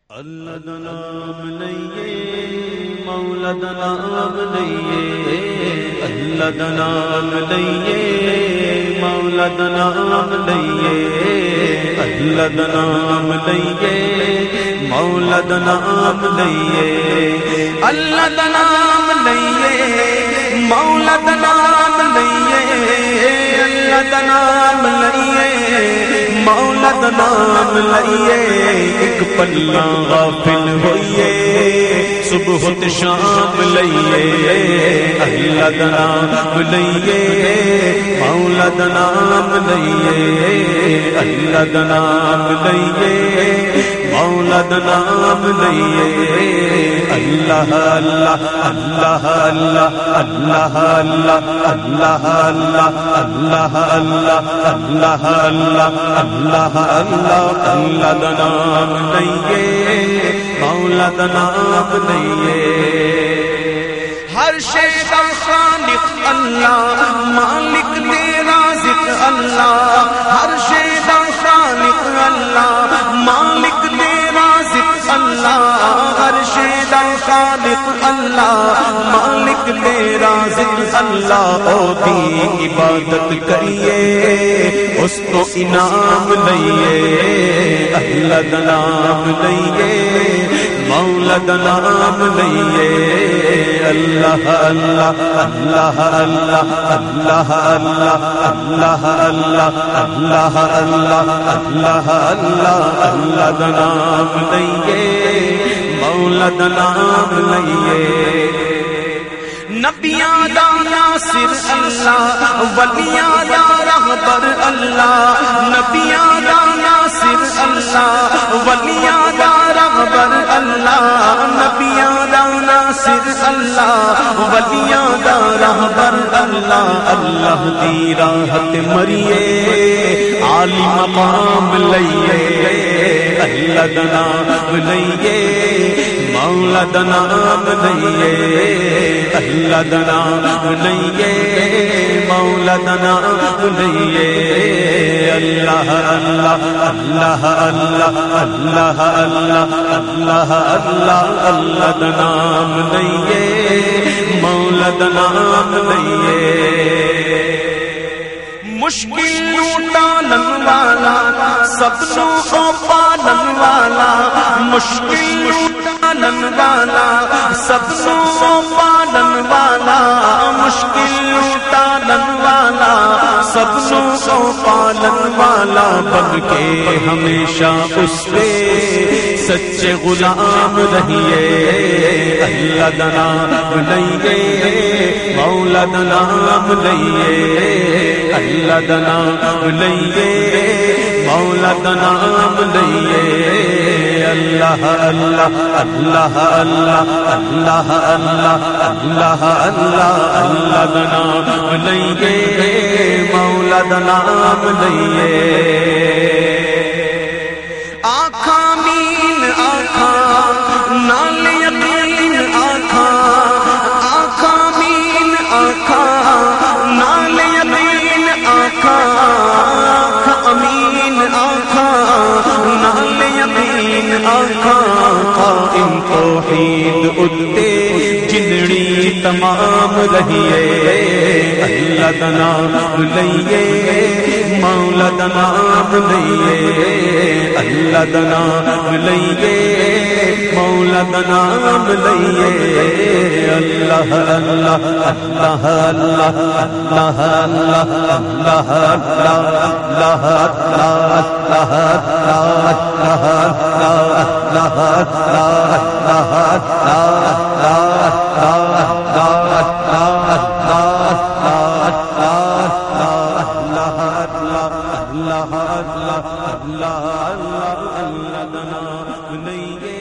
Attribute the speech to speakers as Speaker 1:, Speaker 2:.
Speaker 1: اللہ دا نام لئیے مولا دا نام لئیے اللہ دا نام لئیے مولا دا نام لئیے اللہ دا نام لئیے مولا دا نام لئیے اللہ دا نام لئیے مولا دا نام لئیے اللہ دا نام لئیے مولا دا نام لئیے ایک پلہ غافل ہوئیے صبح تے شام لئیے اللہ دا نام لئیے مولا دا نام لئیے اللہ دا نام لئیے مولا دا نام لئیے اللہ اللہ اللہ اللہ اللہ اللہ اللہ اللہ اللہ اللہ اللہ اللہ اللہ اللہ اللہ دا نام لئیے مولا دا نام لئیے ہر شے دا خالق اللہ مالک تے رازق اللہ ہر شے دا خالق اللہ مالک تے رازق اللہ ہر شے دا خالق اللہ مالک تے رازق اللہ او دی عبادت کریے اس کو انعام لئیے اللہ دا نام لئیے مولا دا نام لئیے اللہ اللہ اللہ اللہ اللہ اللہ اللہ اللہ اللہ اللہ اللہ اللہ اللہ دا نام لئیے مولا دا نام لئیے نبیاں دا ناصر اللہ ولیاں دا رہبر اللہ نبیاں دا ناصر اللہ ولیاں دا رہبر اللہ نبیاں دا ناصر اللہ ولیاں دا رہبر اللہ اللہ دی راحت مریے عالی مقام لئیے اللہ دا نام لئیے مولا دا نام لئیے اللہ دا نام لئیے مولا دا نام لئیے اللہ اللہ اللہ اللہ اللہ اللہ اللہ اللہ اللہ دا نام لئیے مولا دا نام لئیے مشکل ٹالن والا سب نو پالن والا مشکل ٹالن والا سب نو پالن والا مشکل ٹالن والا سب نو پالن والا بن کے ہمیشہ اس پہ سچے غلام رہیے اللہ دا نام لئیے مولا دا نام لئیے اللہ دا نام لئیے مولا دا نام لئیے اللہ اللہ اللہ اللہ اللہ اللہ اللہ اللہ اللہ دا نام لئیے مولا دا نام لئیے آنکھاں مین آنکھاں نال یقین آنکھاں آنکھاں مین آنکھاں نال یقین آنکھاں امین آنکھاں نال یقین آنکھاں قائم توحید اتے جنڑی تمام رہیے اللہ دا نام لئیے مولا دا نام لئیے اللہ دا نام لئیے مولا دا نام لئیے اللہ اللہ اللہ اللہ اللہ اللہ اللہ اللہ اللہ اللہ اللہ